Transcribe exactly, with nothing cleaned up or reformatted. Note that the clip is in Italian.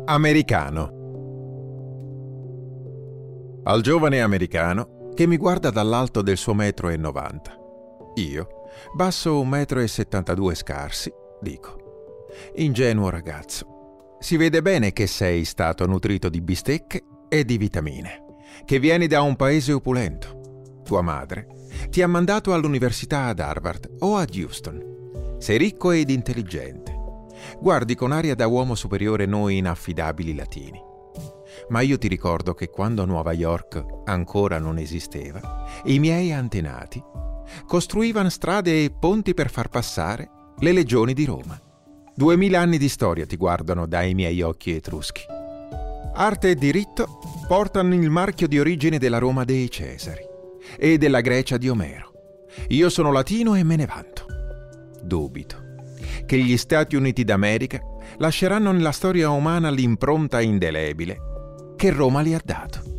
Americano. Al giovane americano che mi guarda dall'alto del suo metro e novanta. Io, basso un metro e settantadue scarsi, dico: ingenuo ragazzo, si vede bene che sei stato nutrito di bistecche e di vitamine, che vieni da un paese opulento. Tua madre ti ha mandato all'università ad Harvard o a Houston. Sei ricco ed intelligente. Guardi con aria da uomo superiore noi inaffidabili latini. Ma io ti ricordo che quando Nuova York ancora non esisteva, i miei antenati costruivano strade e ponti per far passare le legioni di Roma. Duemila anni di storia ti guardano dai miei occhi etruschi. Arte e diritto portano il marchio di origine della Roma dei Cesari e della Grecia di Omero. Io sono latino e me ne vanto. Dubito che gli Stati Uniti d'America lasceranno nella storia umana l'impronta indelebile che Roma gli ha dato.